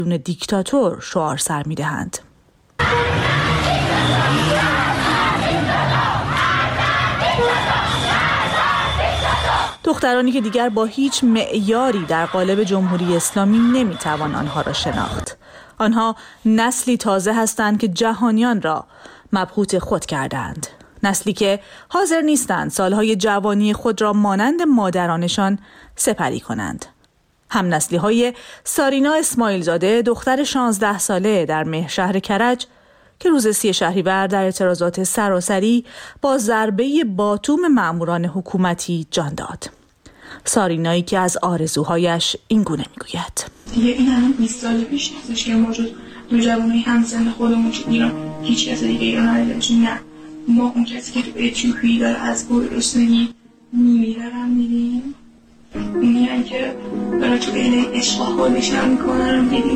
بدون دیکتاتور شعار سر می‌دهند. دخترانی که دیگر با هیچ معیاری در قالب جمهوری اسلامی نمیتوان آنها را شناخت. آنها نسلی تازه هستند که جهانیان را مبهوت خود کردند. نسلی که حاضر نیستند سالهای جوانی خود را مانند مادرانشان سپری کنند. هم نسلی های سارینا اسماعیلزاده، دختر 16 ساله در مهرشهر کرج که روز 30 شهریور در اعتراضات سراسری با ضربه باتوم مأموران حکومتی جان داد. سارینایی که از آرزوهایش این گونه میگوید: دیگه این همه 20 سال پیش نیستش که ما جز نوجوانای همسن خودمون تو ایران هیچ کس دیگه ایران ندیدیم. نه، ما اون کسی که تو اتیوپی داره از گرسنگی میمیره رو میدیم. اونیایی که داره تو اله عشق خودش هم میکنه رو میدیم.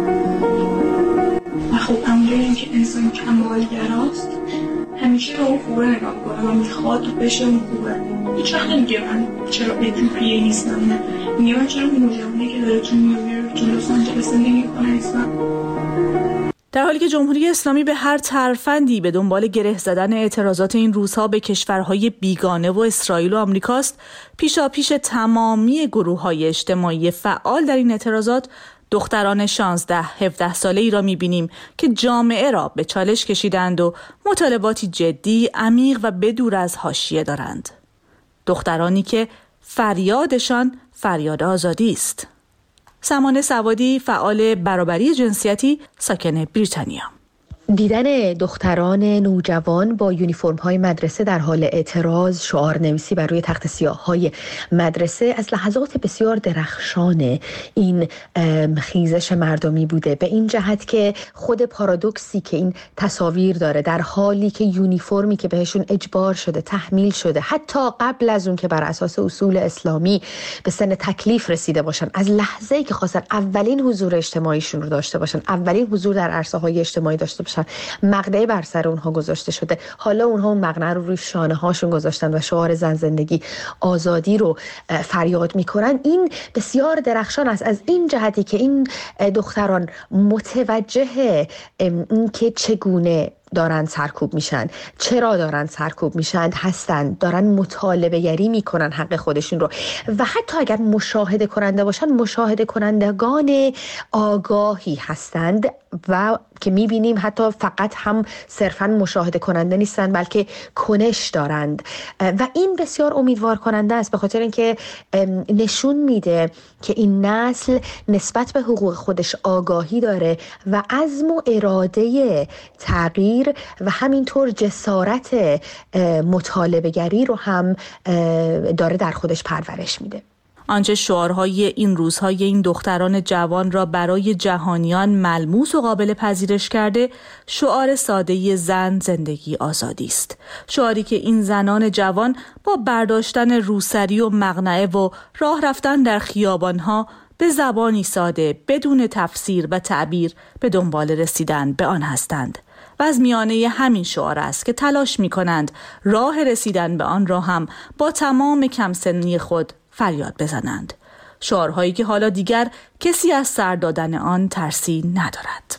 و خب همونجایی که انسان کمالگراست همیشه به اون خوبه نگاه کنه و میخواد تو بشه اون خوبه. هیچ وقت نمیگه من چرا اتیوپیایی نیستم، نه میگه من چرا اون نوجوانی که داره تو نیویورک تو لس آنجلس زندگی میکنه نیستم. در حالی که جمهوری اسلامی به هر ترفندی به دنبال گره زدن اعتراضات این روزها به کشورهای بیگانه و اسرائیل و آمریکاست، پیشاپیش تمامی گروه‌های اجتماعی فعال در این اعتراضات دختران 16-17 ساله ای را می‌بینیم که جامعه را به چالش کشیدند و مطالباتی جدی، عمیق و بدور از حاشیه دارند. دخترانی که فریادشان فریاد آزادی است. سمانه سوادی، فعال برابری جنسیتی، ساکن بریتانیا: دیدن دختران نوجوان با یونیفرم‌های مدرسه در حال اعتراض، شعارنویسی بر روی تخت سیاه‌های مدرسه از لحظات بسیار درخشان این خیزش مردمی بوده، به این جهت که خود پارادوکسی که این تصاویر داره، در حالی که یونیفرمی که بهشون اجبار شده، تحمیل شده، حتی قبل از اون که بر اساس اصول اسلامی به سن تکلیف رسیده باشن، از لحظه‌ای که خواستن اولین حضور اجتماعیشون رو داشته باشن، اولین حضور در عرصه‌های اجتماعی داشته باشن، مقنعه بر سر اونها گذاشته شده. حالا اونها اون مقنعه رو روی شانه هاشون گذاشتن و شعار زن زندگی آزادی رو فریاد میکنن. این بسیار درخشان است از این جهتی که این دختران متوجه این که چگونه دارن سرکوب میشن، چرا دارن سرکوب میشن هستن، دارن مطالبه گری میکنن حق خودشون رو، و حتی اگر مشاهده کننده باشن، مشاهده کنندگان آگاهی هستند و که میبینیم حتی فقط هم صرفا مشاهده کننده نیستند بلکه کنش دارند و این بسیار امیدوار کننده است، به خاطر اینکه نشون میده که این نسل نسبت به حقوق خودش آگاهی داره و عزم و اراده تغییر و همینطور جسارت مطالبه گری رو هم داره در خودش پرورش میده. آنچه شعارهای این روزهای این دختران جوان را برای جهانیان ملموس و قابل پذیرش کرده، شعار ساده زن زندگی آزادی است. شعاری که این زنان جوان با برداشتن روسری و مقنعه و راه رفتن در خیابانها به زبانی ساده بدون تفسیر و تعبیر به دنبال رسیدن به آن هستند. و از میانه همین شعار است که تلاش می کنند راه رسیدن به آن را هم با تمام کمسنی خود فریاد بزنند. شعارهایی که حالا دیگر کسی از سر دادن آن ترسی ندارد.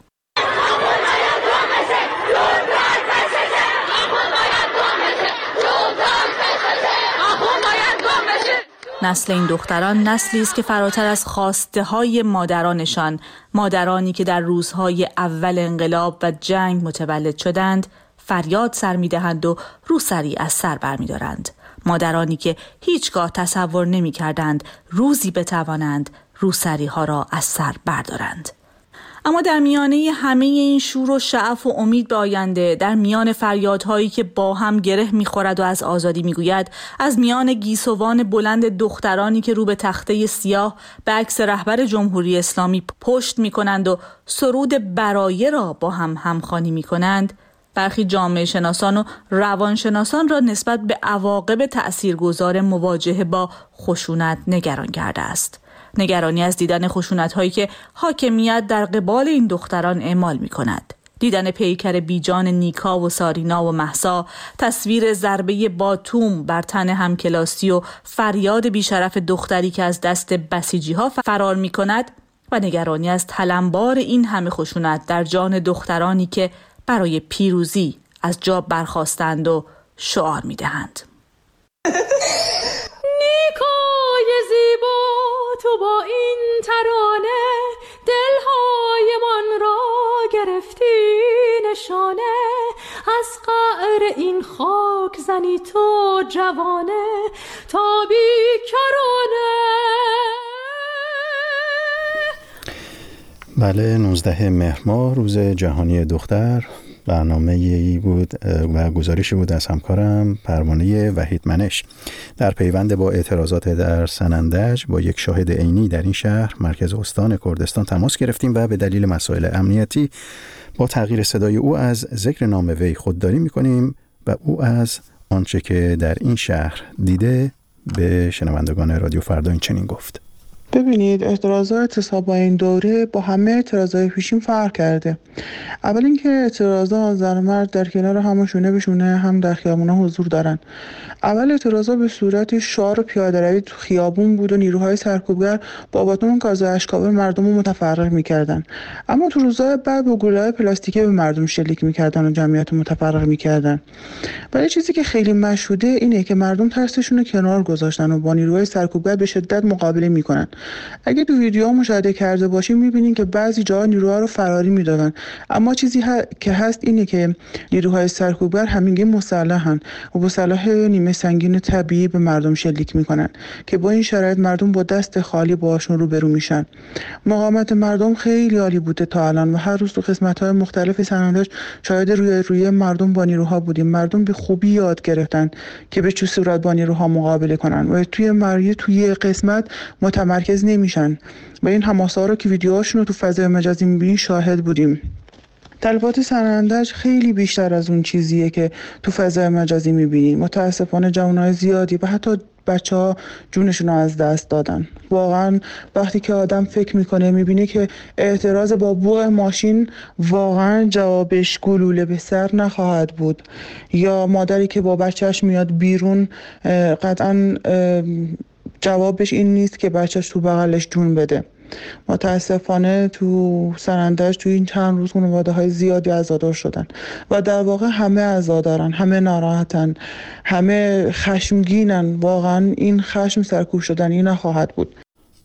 نسل این دختران نسلی است که فراتر از خواسته های مادرانشان، مادرانی که در روزهای اول انقلاب و جنگ متولد شدند، فریاد سر می دهند و روسری از سر بر می دارند. مادرانی که هیچگاه تصور نمی کردند روزی بتوانند روسری ها را از سر بردارند. اما در میانه همه این شور و شعف و امید به آینده، در میان فریادهایی که با هم گره می‌خورد و از آزادی می‌گوید، از میان گیسوان بلند دخترانی که رو به تخته سیاه به عکس رهبر جمهوری اسلامی پشت می‌کنند و سرود برایه را با هم همخوانی می‌کنند، برخی جامعه شناسان و روانشناسان را نسبت به عواقب تأثیرگذار مواجهه با خشونت نگران کرده است. نگرانی از دیدن خشونت‌هایی که حاکمیت در قبال این دختران اعمال می‌کند. دیدن پیکر بیجان نیکا و سارینا و مهسا، تصویر ضربه باتوم بر تن همکلاسی و فریاد بیشرف دختری که از دست بسیجی‌ها فرار می‌کند و نگرانی از تلمبار این همه خشونت در جان دخترانی که برای پیروزی از جا برخاستند و شعار می‌دهند. نیکای زیبا تو با این ترانه دلهایمان را گرفتی نشانه، از قعر این خاک زنی تو جوانه تا بیکرانه. بله، 19 مهر ماه روز جهانی دختر. برنامه‌ای بود و گزارشی بود از همکارم پروانه وحید منش. در پیوند با اعتراضات در سنندج با یک شاهد عینی در این شهر مرکز استان کردستان تماس گرفتیم و به دلیل مسائل امنیتی با تغییر صدای او از ذکر نام وی خودداری می‌کنیم و او از آنچه که در این شهر دیده به شنوندگان رادیو فردا این چنین گفت: ببینید، اعتراضات اعتصاب این دوره با همه اعتراضات پیشین فرق کرده. اول اینکه اعتراضات زن و مرد در کنار هم شونه به شونه هم در خیابونا حضور دارن. اول اعتراضات به صورت شعار و پیاده‌روی تو خیابون بود و نیروهای سرکوبگر با باتون گاز اشک‌آور مردم رو متفرق می‌کردن. اما تو روزهای بعد با گلوله پلاستیکی به مردم شلیک می‌کردن و جمعیت رو متفرق می‌کردن. ولی چیزی که خیلی مشهوده اینه که مردم ترسشون رو کنار گذاشتن و با نیروهای سرکوبگر به شدت مقابله می‌کنن. اگه تو ویدیوها مشاهده کرده باشین می‌بینین که بعضی جاها نیروها رو فراری می‌دادن، اما چیزی که هست اینه که نیروهای سرکوبگر همگی مسلحن و با سلاح نیمه سنگین طبیعی به مردم شلیک می‌کنن که با این شرایط مردم با دست خالی باهاشون روبرو میشن. مقاومت مردم خیلی عالی بوده تا الان و هر روز تو قسمت‌های مختلف سنندج شاهد روی مردم با نیروها بودیم. مردم به خوبی یاد گرفتن که به چه صورت با نیروها مقابله کنن و توی قسمت متمرکز نمیشن. و این حماسه‌ها رو که ویدیوهاشون رو تو فضای مجازی می‌بینین شاهد بودیم. تلفات سنندج خیلی بیشتر از اون چیزیه که تو فضای مجازی می‌بینین. متاسفانه جوانای زیادی و حتی بچه‌ها جونشون رو از دست دادن. واقعا وقتی که آدم فکر میکنه میبینه که اعتراض با بوق ماشین واقعا جوابش گلوله به سر نخواهد بود، یا مادری که با بچهش میاد بیرون قطعا جوابش این نیست که بچهش تو بغلش جون بده. متاسفانه تو سنندج تو این چند روز خانواده‌های زیادی عزادار شدن و در واقع همه عزادارن، همه ناراحتن، همه خشمگینن. واقعا این خشم سرکوب شدنی نخواهد بود.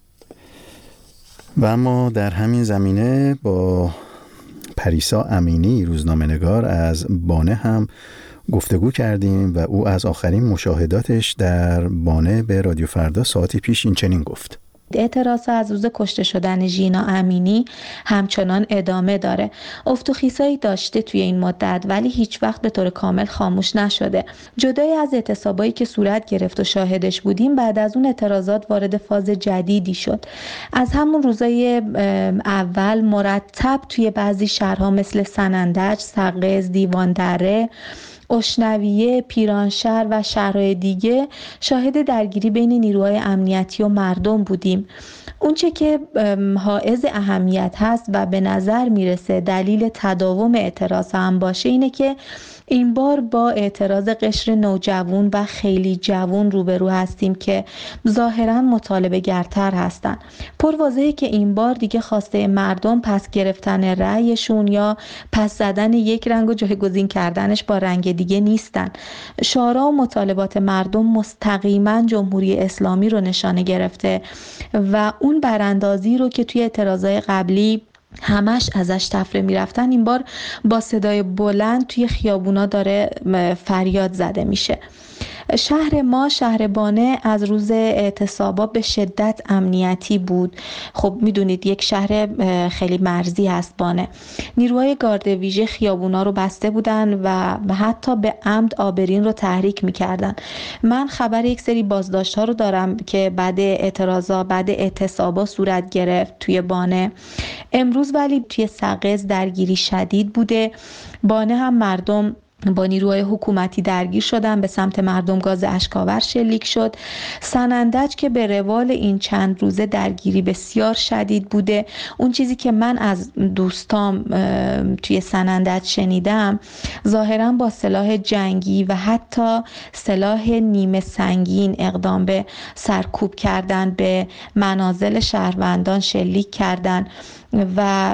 و ما در همین زمینه با پریسا امینی روزنامه‌نگار از بانه هم گفتگو کردیم و او از آخرین مشاهداتش در بانه به رادیو فردا ساعتی پیش این چنین گفت: اعتراض از روز کشته شدن ژینا امینی همچنان ادامه داره. افت و خیسایی داشته توی این مدت ولی هیچ وقت به طور کامل خاموش نشده. جدای از اعتصابایی که صورت گرفت و شاهدش بودیم، بعد از اون اعتراضات وارد فاز جدیدی شد. از همون روزای اول مرتب توی بعضی شهرها مثل سنندج، سقز، دیواندره، اشنویه، پیرانشهر و شهرهای دیگه شاهد درگیری بین نیروهای امنیتی و مردم بودیم. اونچه که حائز اهمیت هست و به نظر میرسه دلیل تداوم اعتراض هم باشه اینه که این بار با اعتراض قشر نوجوان و خیلی جوان روبرو هستیم که ظاهراً مطالبه گرتر هستن. پرواضحه که این بار دیگه خواسته مردم پس گرفتن رأیشون یا پس زدن یک رنگ و جایگزین کردنش با رنگ دیگه نیستن. شعارها و مطالبات مردم مستقیما جمهوری اسلامی رو نشانه گرفته و اون براندازی رو که توی اعتراضای قبلی همش ازش تفره میرفتن این بار با صدای بلند توی خیابونا داره فریاد زده میشه. شهر ما، شهر بانه، از روز اعتصابا به شدت امنیتی بود. خب میدونید یک شهر خیلی مرزی هست بانه. نیروهای گارد ویژه خیابونا رو بسته بودن و حتی به عمد آبرین رو تحریک میکردن. من خبر یک سری بازداشت ها رو دارم که بعد اعتصابا صورت گرفت توی بانه. امروز ولی توی سقز درگیری شدید بوده. بانه هم مردم با نیروهای حکومتی درگیر شدن، به سمت مردم گاز اشک‌آور شلیک شد. سنندج که به روال این چند روزه درگیری بسیار شدید بوده. اون چیزی که من از دوستام توی سنندج شنیدم، ظاهراً با سلاح جنگی و حتی سلاح نیمه سنگین اقدام به سرکوب کردن به منازل شهروندان شلیک کردن و